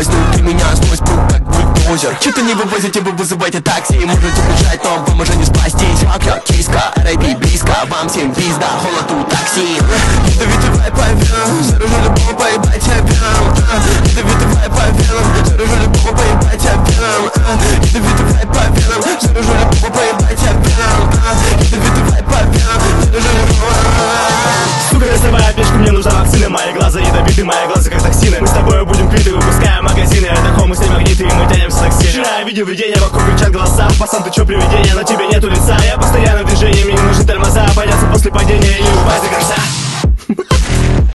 сквозь, внутри меня сквозь пруд, как бульдозер. Что-то не вывозите, вы вызывайте такси. Можете бежать, но вам уже не спастись. Фак, я киска, R.I.P. близко, вам всем пизда, холод у такси. Ядовитый по венам, заряжу любого поебать объем. Ядовитый по венам, заряжу любого поебать объем. Ядовитый по венам, заряжу любого поебать объем. Ядовитый по венам, заряжу любого. Сука, доставай пешку, мне нужна вакцина. Мои глаза ядовиты, мои глаза как токсины. Мы с тобой будем квиты, выпускаем магазины. Это хому, все магниты, и мы тянемся к токсине. Вчера я видел видение, вокруг кричат голоса. Пацан, ты чё, привидение, на тебе нету лица. Я постоянно в движении, мне не нужны тормоза. Подняться после падения и упасть до конца.